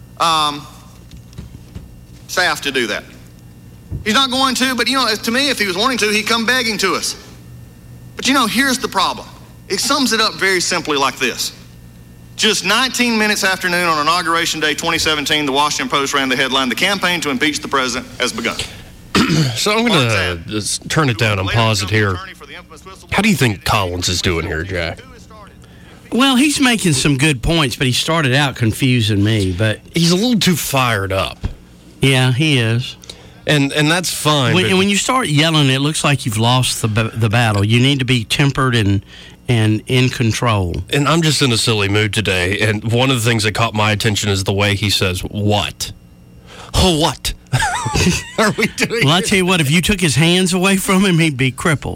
staff to do that. He's not going to, but, to me, if he was wanting to, he'd come begging to us. But, here's the problem. It sums it up very simply like this. Just 19 minutes after noon on Inauguration Day 2017, the Washington Post ran the headline, "The campaign to impeach the president has begun." So I'm going to just turn it down and pause it here. How do you think Collins is doing here, Jack? Well, he's making some good points, but he started out confusing me. But he's a little too fired up. Yeah, he is. And that's fine. When you start yelling, it looks like you've lost the battle. You need to be tempered and in control. And I'm just in a silly mood today. And one of the things that caught my attention is the way he says, "What? Oh, what are we doing?" Well, I tell you what, if you took his hands away from him, he'd be crippled.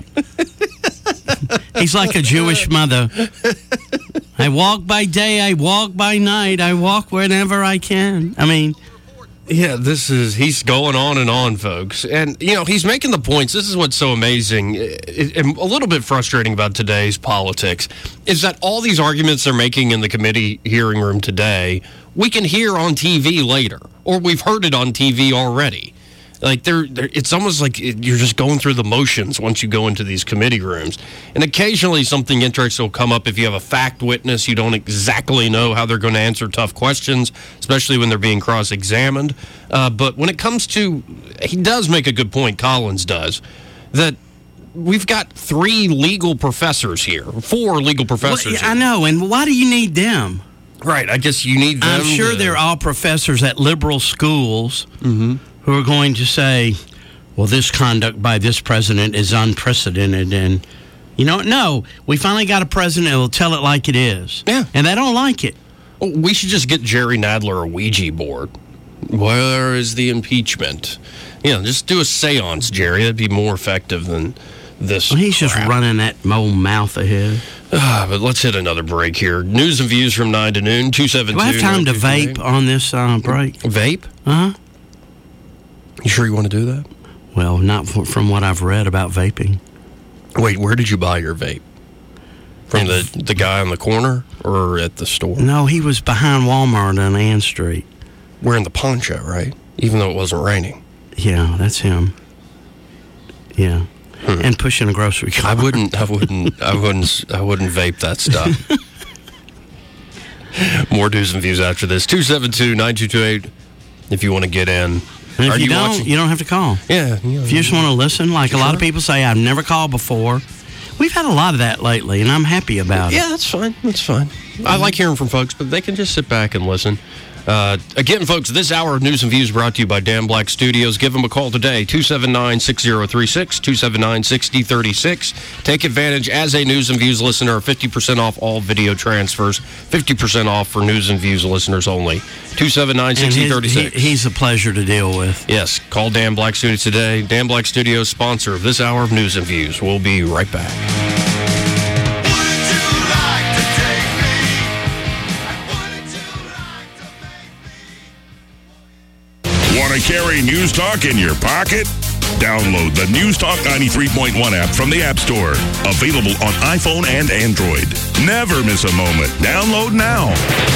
He's like a Jewish mother. I walk by day, I walk by night, I walk whenever I can. I mean... Yeah, he's going on and on, folks. And, he's making the points. This is what's so amazing and a little bit frustrating about today's politics is that all these arguments they're making in the committee hearing room today, we can hear on TV later, or we've heard it on TV already. Like, it's almost like you're just going through the motions once you go into these committee rooms. And occasionally something interesting will come up if you have a fact witness. You don't exactly know how they're going to answer tough questions, especially when they're being cross-examined. But when it comes to, he does make a good point, Collins does, that we've got 3 legal professors here, 4 legal professors. Well, I know, and why do you need them? Right, I guess you need them. I'm sure they're all professors at liberal schools. Mm-hmm. Who are going to say, well, this conduct by this president is unprecedented. And, no, we finally got a president who will tell it like it is. Yeah. And they don't like it. We should just get Jerry Nadler a Ouija board. Where is the impeachment? Just do a seance, Jerry. That'd be more effective than this. Well, he's just running that mouth ahead. But let's hit another break here. News and views from 9 to noon, 272. Do I have time to vape on this break? Vape? Uh-huh. You sure you want to do that? Well, not from what I've read about vaping. Wait, where did you buy your vape? From the guy on the corner or at the store? No, he was behind Walmart on Ann Street. Wearing the poncho, right? Even though it wasn't raining. Yeah, that's him. Yeah. And pushing a grocery cart. I wouldn't vape that stuff. More news and views after this. 272-9228 if you want to get in. And if you don't have to call. Yeah. If you just want to listen, like a lot of people say, I've never called before. We've had a lot of that lately, and I'm happy about it. Yeah, that's fine. That's fine. I like hearing from folks, but they can just sit back and listen. Again, folks, this hour of News and Views brought to you by Dan Black Studios. Give them a call today, 279-6036, 279-6036. Take advantage as a News and Views listener, 50% off all video transfers, 50% off for News and Views listeners only. 279-6036. He's a pleasure to deal with. Yes, call Dan Black Studios today. Dan Black Studios, sponsor of this hour of News and Views. We'll be right back. Want to carry News Talk in your pocket? Download the News Talk 93.1 app from the App Store. Available on iPhone and Android. Never miss a moment. Download now.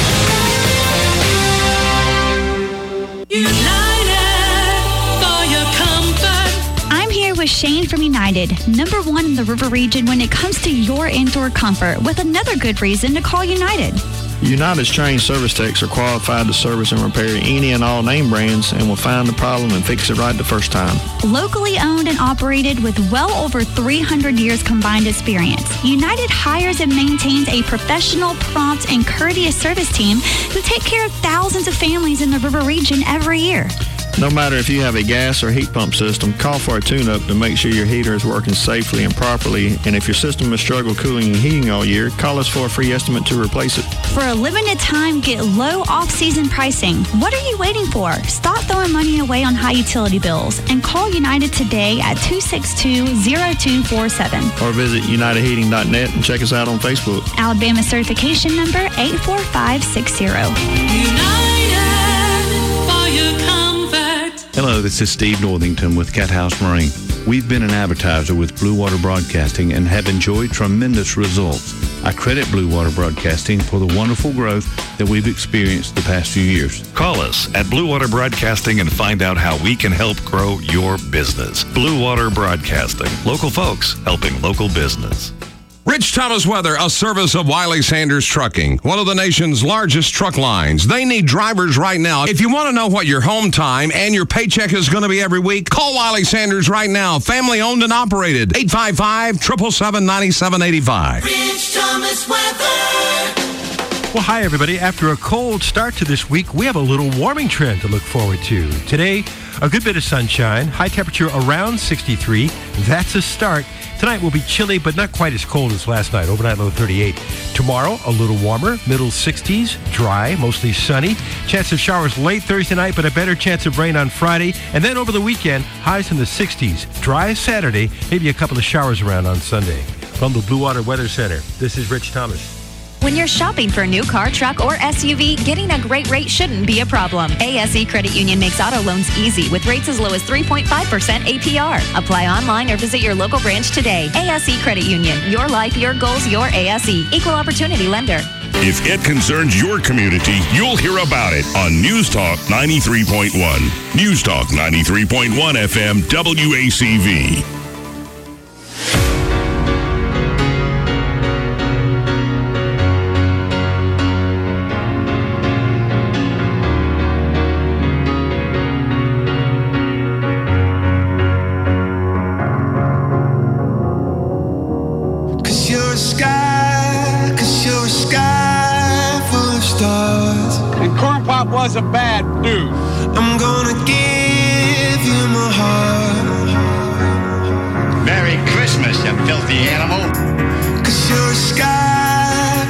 United for your comfort. I'm here with Shane from United, #1 in the River Region when it comes to your indoor comfort, with another good reason to call United. United's trained service techs are qualified to service and repair any and all name brands and will find the problem and fix it right the first time. Locally owned and operated with well over 300 years combined experience, United hires and maintains a professional, prompt, and courteous service team who take care of thousands of families in the River Region every year. No matter if you have a gas or heat pump system, call for a tune-up to make sure your heater is working safely and properly. And if your system has struggled cooling and heating all year, call us for a free estimate to replace it. For a limited time, get low off-season pricing. What are you waiting for? Stop throwing money away on high utility bills and call United today at 262-0247. Or visit UnitedHeating.net and check us out on Facebook. Alabama certification number 84560. United for your comfort. Hello, this is Steve Northington with Cat House Marine. We've been an advertiser with Blue Water Broadcasting and have enjoyed tremendous results. I credit Blue Water Broadcasting for the wonderful growth that we've experienced the past few years. Call us at Blue Water Broadcasting and find out how we can help grow your business. Blue Water Broadcasting. Local folks helping local business. Rich Thomas Weather, a service of Wiley Sanders Trucking, one of the nation's largest truck lines. They need drivers right now. If you want to know what your home time and your paycheck is going to be every week, call Wiley Sanders right now. Family owned and operated. 855-777-9785. Rich Thomas Weather. Well, hi, everybody. After a cold start to this week, we have a little warming trend to look forward to. Today, a good bit of sunshine, high temperature around 63. That's a start. Tonight will be chilly, but not quite as cold as last night. Overnight low 38. Tomorrow, a little warmer, middle 60s, dry, mostly sunny. Chance of showers late Thursday night, but a better chance of rain on Friday. And then over the weekend, highs in the 60s. Dry Saturday, maybe a couple of showers around on Sunday. From the Blue Water Weather Center, this is Rich Thomas. When you're shopping for a new car, truck, or SUV, getting a great rate shouldn't be a problem. ASE Credit Union makes auto loans easy with rates as low as 3.5% APR. Apply online or visit your local branch today. ASE Credit Union. Your life, your goals, your ASE. Equal Opportunity Lender. If it concerns your community, you'll hear about it on News Talk 93.1. News Talk 93.1 FM WACV. Was a bad dude. I'm gonna give you my heart. Merry Christmas, you filthy animal. Cause you're a sky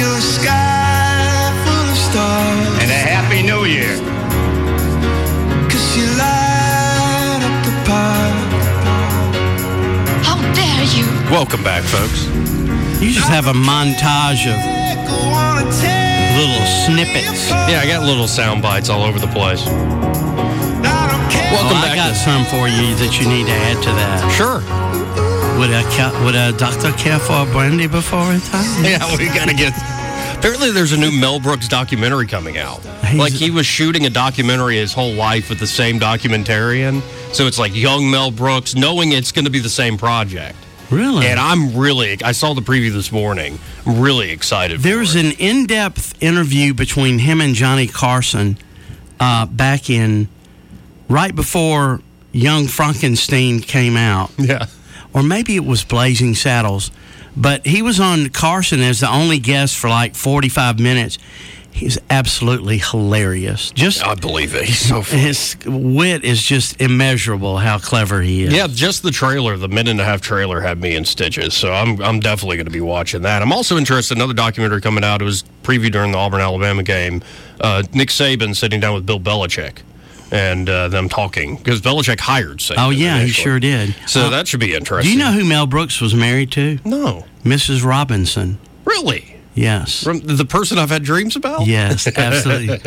full of stars. And a Happy New Year. Cause you light up the park. How dare you? Welcome back, folks. You just have a montage of little snippets. Yeah, I got little sound bites all over the place. Welcome back. I got some for you that you need to add to that. Sure. Would a doctor care for a brandy before a time? Yeah, we got to get... Apparently there's a new Mel Brooks documentary coming out. Like he was shooting a documentary his whole life with the same documentarian. So it's like young Mel Brooks, knowing it's going to be the same project. Really? And I saw the preview this morning. I'm really excited. There's an in-depth interview between him and Johnny Carson back in, right before Young Frankenstein came out. Yeah. Or maybe it was Blazing Saddles. But he was on Carson as the only guest for like 45 minutes. He's absolutely hilarious. I believe it. He's so funny. His wit is just immeasurable how clever he is. Yeah, just the trailer, the minute-and-a-half trailer had me in stitches, so I'm definitely going to be watching that. I'm also interested in another documentary coming out. It was previewed during the Auburn-Alabama game. Nick Saban sitting down with Bill Belichick and them talking, because Belichick hired Saban. Oh, yeah, initially. he sure did. So that should be interesting. Do you know who Mel Brooks was married to? No. Mrs. Robinson. Really? Yes. From the person I've had dreams about? Yes, absolutely.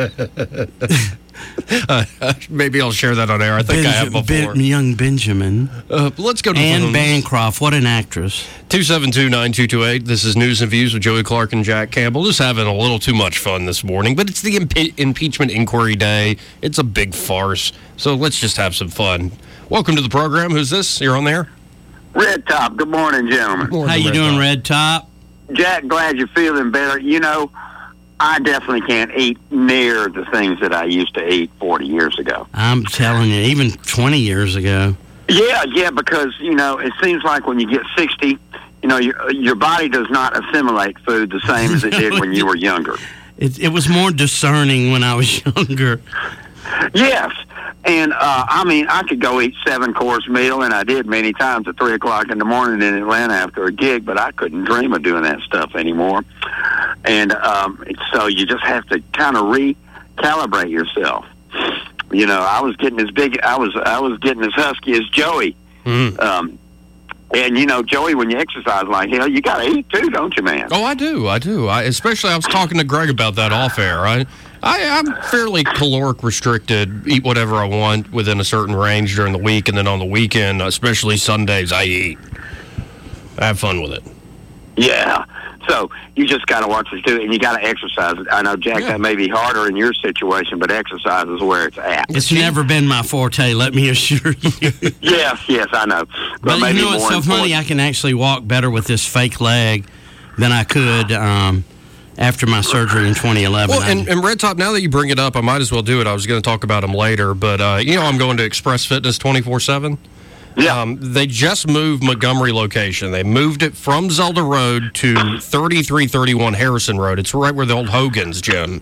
Maybe I'll share that on air. I think I have before. Young Benjamin. Let's go to Anne Bancroft. What an actress. 272-9228. This is News and Views with Joey Clark and Jack Campbell. Just having a little too much fun this morning, but it's the impeachment inquiry day. It's a big farce, so let's just have some fun. Welcome to the program. Who's this? You're on there? Red Top. Good morning, gentlemen. How you doing, Red Top? Jack, glad you're feeling better. You know, I definitely can't eat near the things that I used to eat 40 years ago. I'm telling you, even 20 years ago. Yeah, because, you know, it seems like when you get 60, you know, your body does not assimilate food the same as it did when you were younger. It was more discerning when I was younger. Yes. And, I mean, I could go eat 7-course meal, and I did many times at 3 o'clock in the morning in Atlanta after a gig, but I couldn't dream of doing that stuff anymore. And so you just have to kind of recalibrate yourself. You know, I was getting as husky as Joey. Mm. And, you know, Joey, when you exercise like hell, you got to eat too, don't you, man? Oh, I do. I was talking to Greg about that off air. I'm fairly caloric restricted, eat whatever I want within a certain range during the week, and then on the weekend, especially Sundays, I eat. I have fun with it. Yeah. So you just got to watch us do it, and you got to exercise. I know, Jack, that may be harder in your situation, but exercise is where it's at. It's never been my forte, let me assure you. Yes, I know. But maybe you know what's so funny? I can actually walk better with this fake leg than I could after my surgery in 2011. Well, and Red Top, now that you bring it up, I might as well do it. I was going to talk about them later, but I'm going to Express Fitness 24/7. Yeah. They just moved Montgomery location. They moved it from Zelda Road to 3331 Harrison Road. It's right where the old Hogan's gym.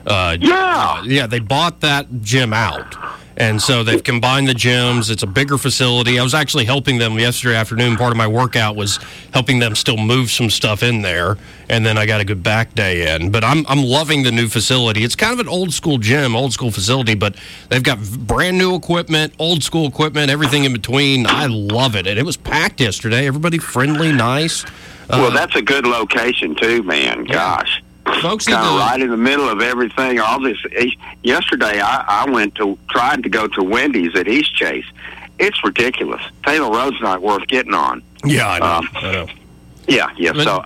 Yeah, they bought that gym out. And so they've combined the gyms. It's a bigger facility. I was actually helping them yesterday afternoon. Part of my workout was helping them still move some stuff in there. And then I got a good back day in. But I'm loving the new facility. It's kind of an old school gym, old school facility, but they've got brand new equipment, old school equipment, everything in between. I love it. And it was packed yesterday. Everybody friendly, nice. Well, that's a good location too, man. Gosh. Folks kind of right in the middle of everything. All this. Yesterday, I tried to go to Wendy's at East Chase. It's ridiculous. Taylor Road's not worth getting on. Yeah, I know. Yeah. But, so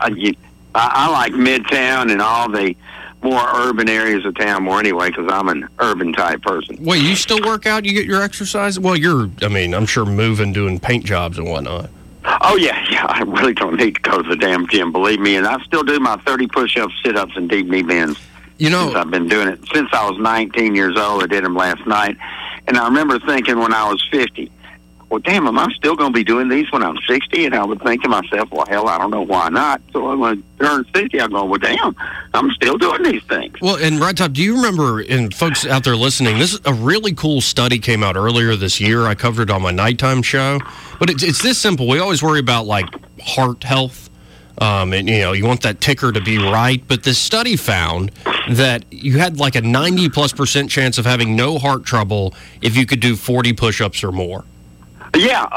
I like Midtown and all the more urban areas of town more anyway, because I'm an urban type person. Wait, you still work out? You get your exercise? Well, I'm sure moving, doing paint jobs and whatnot. Oh, yeah. I really don't need to go to the damn gym, believe me. And I still do my 30 push-ups, sit-ups, and deep knee bends. Since I've been doing it since I was 19 years old. I did them last night. And I remember thinking when I was 50, well, damn, am I still going to be doing these when I'm 60? And I would think to myself, well, hell, I don't know why not. So when I turn 60, I'm going, well, damn, I'm still doing these things. Well, and Red Top, do you remember, and folks out there listening, this is a really cool study came out earlier this year. I covered it on my nighttime show. But it's this simple. We always worry about, like, heart health. And, you want that ticker to be right. But this study found that you had, like, a 90+% chance of having no heart trouble if you could do 40 push-ups or more. Yeah,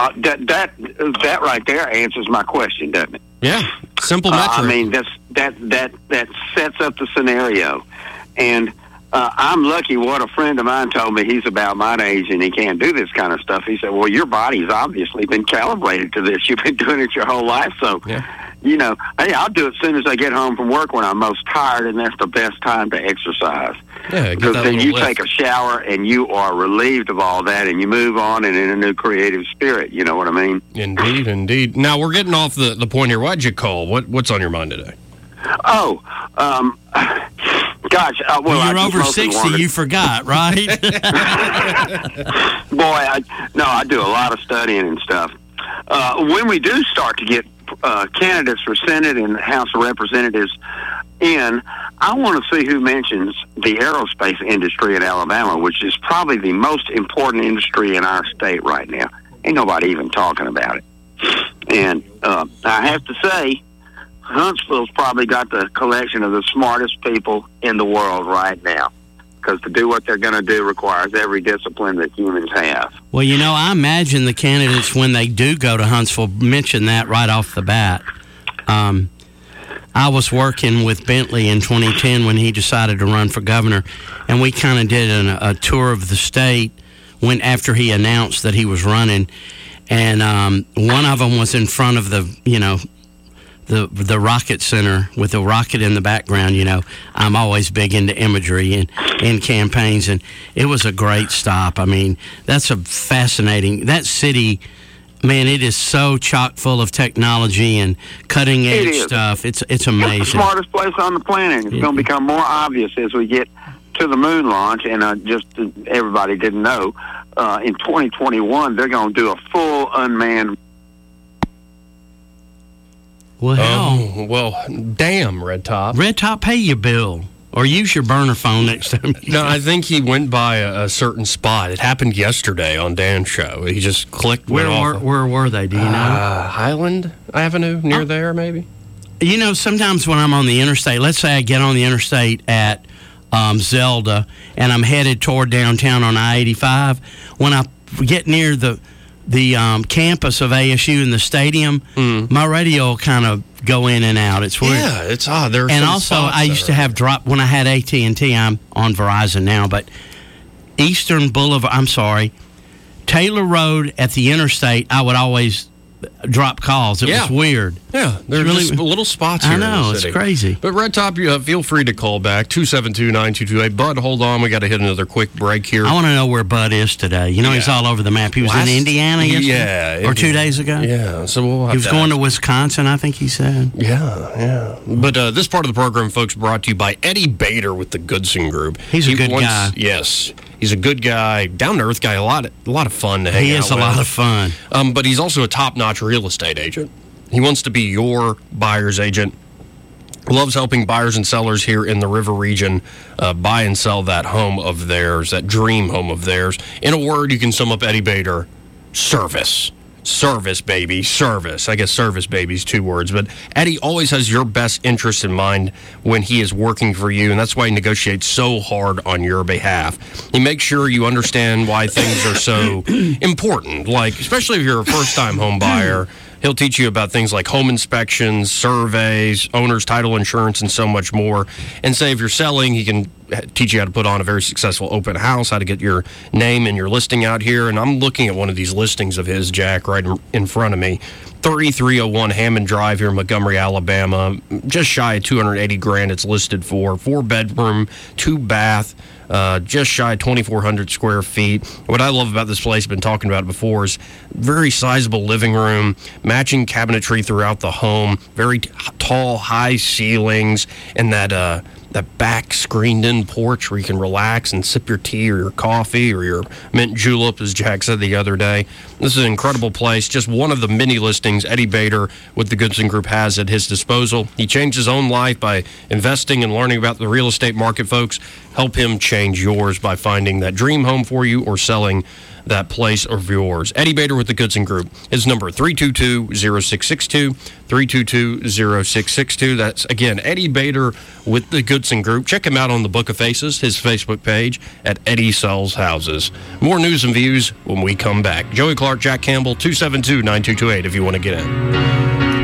that right there answers my question, doesn't it? Yeah, simple metric. I mean, that sets up the scenario, and I'm lucky. What a friend of mine told me, he's about my age and he can't do this kind of stuff. He said, "Well, your body's obviously been calibrated to this. You've been doing it your whole life, so." Yeah. Hey, I'll do it as soon as I get home from work when I'm most tired, and that's the best time to exercise. Yeah, because then you take a shower and you are relieved of all that, and you move on and in a new creative spirit. You know what I mean? Indeed. Now we're getting off the point here. Why'd you call? What's on your mind today? Oh, gosh. Well, you're over 60. You forgot, right? Boy, I do a lot of studying and stuff. When we do start to get candidates for Senate and House of Representatives in, I want to see who mentions the aerospace industry in Alabama, which is probably the most important industry in our state right now. Ain't nobody even talking about it. And I have to say, Huntsville's probably got the collection of the smartest people in the world right now, because to do what they're going to do requires every discipline that humans have. Well, I imagine the candidates, when they do go to Huntsville, mention that right off the bat. I was working with Bentley in 2010 when he decided to run for governor, and we kind of did a tour of the state after he announced that he was running, and one of them was in front of the Rocket Center with the rocket in the background. I'm always big into imagery and in campaigns, and it was a great stop. I mean, that's a fascinating, that city, man, it is so chock full of technology and cutting edge stuff. It's amazing. It's the smartest place on the planet. It's going to become more obvious as we get to the moon launch, and just everybody didn't know, in 2021 they're going to do a full unmanned. Well, damn, Red Top. Red Top, pay your bill. Or use your burner phone next time. No, I think he went by a certain spot. It happened yesterday on Dan's show. He just clicked. Where were they? Do you know? Highland Avenue, near there, maybe. Sometimes when I'm on the interstate, let's say I get on the interstate at Zelda, and I'm headed toward downtown on I-85. When I get near the the campus of ASU in the stadium, my radio will kind of go in and out. It's weird. Yeah, it's odd. There are and some also, spots I used to have drop when I had AT&T. I'm on Verizon now, but Eastern Boulevard. I'm sorry, Taylor Road at the interstate. I would always drop calls. It was weird. Yeah, there's really, just little spots here. I know, in the city. it's crazy. But Red Top, you feel free to call back 272-9228. Bud, hold on, we got to hit another quick break here. I want to know where Bud is today. You know, he's all over the map. He was in Indiana yesterday, or 2 days ago. Yeah, so we'll have he was going to Wisconsin, I think he said. Yeah. But this part of the program, folks, brought to you by Eddie Bader with the Goodson Group. He's a good guy. Yes. He's a good guy, down-to-earth guy, a lot of fun to hang out with. He is a lot of fun. But he's also a top-notch real estate agent. He wants to be your buyer's agent. Loves helping buyers and sellers here in the River region buy and sell that home of theirs, that dream home of theirs. In a word, you can sum up Eddie Bader: service. Service, baby. Service. I guess service, baby is 2 words. But Eddie always has your best interest in mind when he is working for you, and that's why he negotiates so hard on your behalf. He makes sure you understand why things are so important, like especially if you're a first-time home buyer. He'll teach you about things like home inspections, surveys, owner's title insurance, and so much more. And say if you're selling, he can teach you how to put on a very successful open house, how to get your name and your listing out here. And I'm looking at one of these listings of his, Jack, right in front of me. 3301 Hammond Drive here in Montgomery, Alabama. Just shy of $280,000 it's listed for. 4-bedroom, 2-bath. Just shy of 2,400 square feet. What I love about this place, I've been talking about it before, is very sizable living room, matching cabinetry throughout the home, very tall, high ceilings, and that back screened-in porch where you can relax and sip your tea or your coffee or your mint julep, as Jack said the other day. This is an incredible place. Just one of the many listings Eddie Bader with the Goodson Group has at his disposal. He changed his own life by investing and learning about the real estate market, folks. Help him change yours by finding that dream home for you or selling that place of yours. Eddie Bader with the Goodson Group. His number, 322-0662, 322-0662. That's, again, Eddie Bader with the Goodson Group. Check him out on the Book of Faces, his Facebook page, at Eddie Sells Houses. More news and views when we come back. Joey Clark, Jack Campbell, 272-9228 if you want to get in.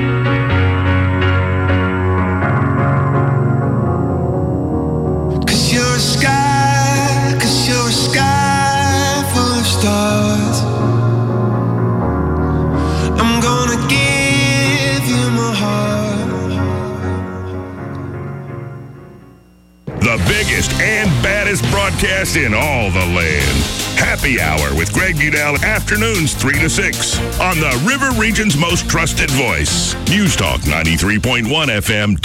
I'm gonna give you my heart. The biggest and baddest broadcast in all the land. Happy Hour with Greg Budell, afternoons 3 to 6 on the River Region's most trusted voice. News Talk 93.1 FM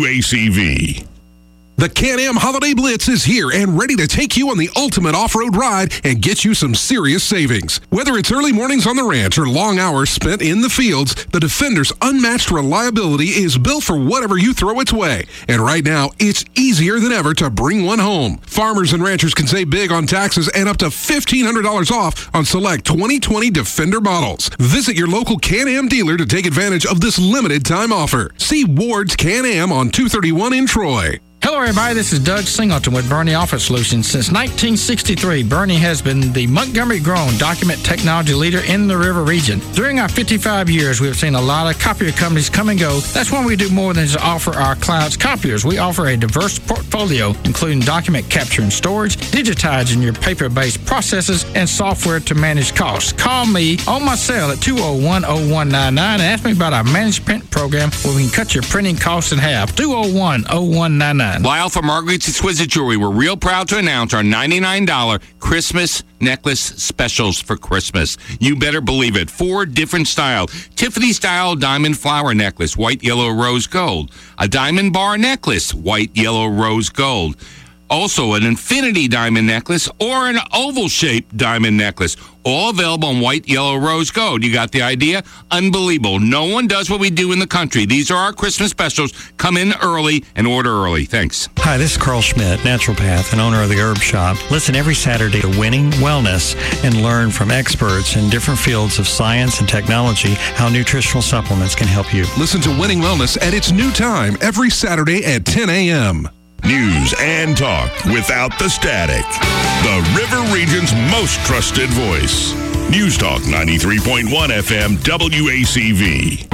WACV. The Can-Am Holiday Blitz is here and ready to take you on the ultimate off-road ride and get you some serious savings. Whether it's early mornings on the ranch or long hours spent in the fields, the Defender's unmatched reliability is built for whatever you throw its way. And right now, it's easier than ever to bring one home. Farmers and ranchers can save big on taxes and up to $1,500 off on select 2020 Defender models. Visit your local Can-Am dealer to take advantage of this limited time offer. See Ward's Can-Am on 231 in Troy. Hello, everybody. This is Doug Singleton with Bernie Office Solutions. Since 1963, Bernie has been the Montgomery-grown document technology leader in the River region. During our 55 years, we have seen a lot of copier companies come and go. That's why we do more than just offer our clients copiers. We offer a diverse portfolio, including document capture and storage, digitizing your paper-based processes, and software to manage costs. Call me on my cell at 201-0199 and ask me about our managed print program where we can cut your printing costs in half. 201-0199. Lyle from Margaret's Exquisite Jewelry. We're real proud to announce our $99 Christmas necklace specials for Christmas. You better believe it. 4 different styles. Tiffany style diamond flower necklace, white, yellow, rose, gold. A diamond bar necklace, white, yellow, rose, gold. Also, an infinity diamond necklace or an oval-shaped diamond necklace. All available in white, yellow, rose, gold. You got the idea? Unbelievable. No one does what we do in the country. These are our Christmas specials. Come in early and order early. Thanks. Hi, this is Carl Schmidt, naturopath and owner of the Herb Shop. Listen every Saturday to Winning Wellness and learn from experts in different fields of science and technology how nutritional supplements can help you. Listen to Winning Wellness at its new time every Saturday at 10 a.m. News and talk without the static. The River Region's most trusted voice. News Talk 93.1 FM WACV.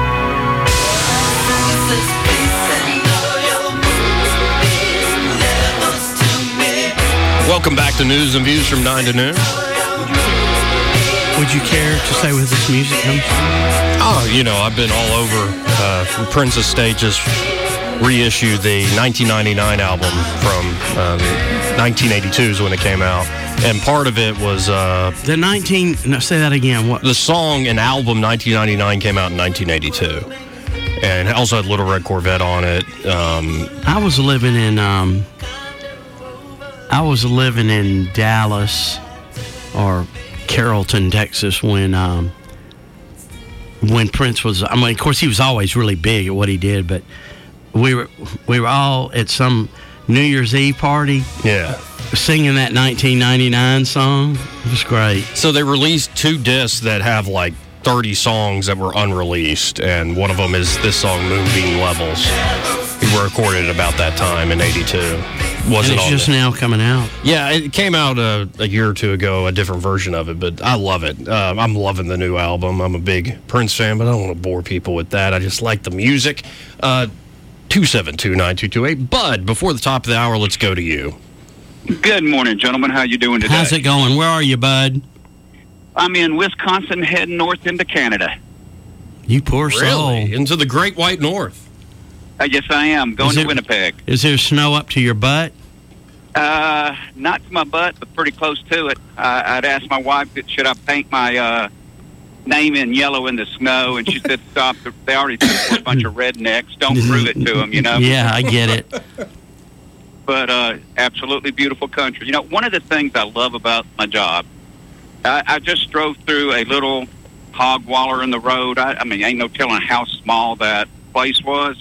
Welcome back to News and Views from 9 to noon. Would you care to say where this music comes from? Oh, I've been all over. Prince Estate just reissued the 1999 album from 1982 is when it came out. And part of it was... say that again. What? The song and album 1999 came out in 1982. And it also had Little Red Corvette on it. I was living in Dallas or Carrollton, Texas when Prince was. I mean, of course, he was always really big at what he did, but we were all at some New Year's Eve party. Yeah. Singing that 1999 song. It was great. So they released 2 discs that have like 30 songs that were unreleased, and one of them is this song, Moonbeam Levels. He recorded it about that time in 82. And it's just now coming out. Yeah, it came out a year or two ago, a different version of it, but I love it. I'm loving the new album. I'm a big Prince fan, but I don't want to bore people with that. I just like the music. 272-9228. Bud, before the top of the hour, let's go to you. Good morning, gentlemen. How you doing today? How's it going? Where are you, Bud? I'm in Wisconsin, heading north into Canada. You poor soul. Really? Into the Great White North? Yes, I am. Going to Winnipeg. Is there snow up to your butt? Not to my butt, but pretty close to it. I'd asked my wife, should I paint my name in yellow in the snow? And she said, stop. They already think we're a bunch of rednecks. Don't prove it to them, Yeah, I get it. But absolutely beautiful country. One of the things I love about my job, I just drove through a little hog waller in the road. I mean, ain't no telling how small that place was.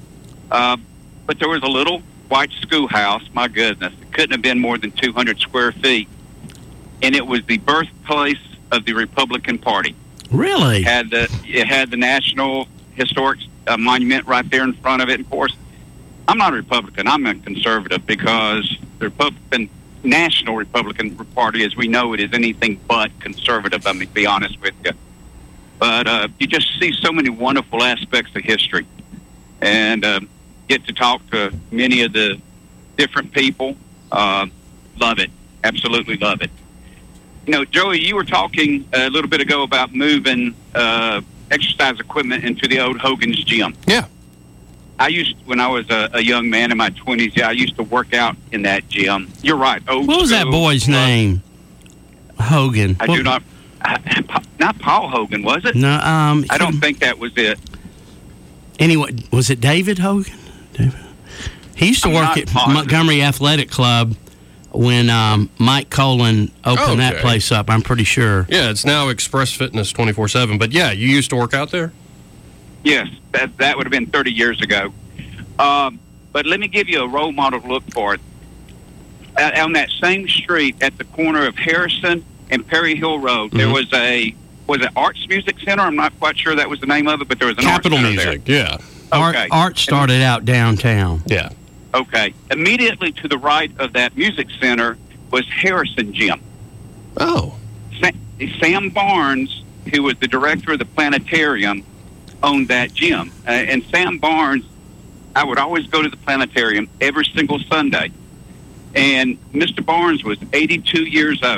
But there was a little white schoolhouse. My goodness, it couldn't have been more than 200 square feet. And it was the birthplace of the Republican Party. Really? It had the National Historic Monument right there in front of it. Of course, I'm not a Republican. I'm a conservative because the National Republican Party, as we know it, is anything but conservative. I mean, to be honest with you. But you just see so many wonderful aspects of history. And get to talk to many of the different people. Love it. Absolutely love it. Joey, you were talking a little bit ago about moving exercise equipment into the old Hogan's gym. Yeah. When I was a young man in my 20s, I used to work out in that gym. You're right. What was that boy's name? Hogan. I do not. Not Paul Hogan, was it? No. I don't think that was it. Anyway, was it David Hogan? He used to work at Montgomery Athletic Club when Mike Colon opened that place up, I'm pretty sure. Yeah, it's now Express Fitness 24/7. But yeah, you used to work out there? Yes, that would have been 30 years ago. But let me give you a role model to look for it. On that same street at the corner of Harrison and Perry Hill Road, there was it Arts Music Center? I'm not quite sure that was the name of it, but there was an Capital Arts Music, there. yeah. Okay. Art started out downtown. Yeah. Okay. Immediately to the right of that music center was Harrison Gym. Oh. Sam Barnes, who was the director of the planetarium, owned that gym. And Sam Barnes, I would always go to the planetarium every single Sunday. And Mr. Barnes was 82 years old.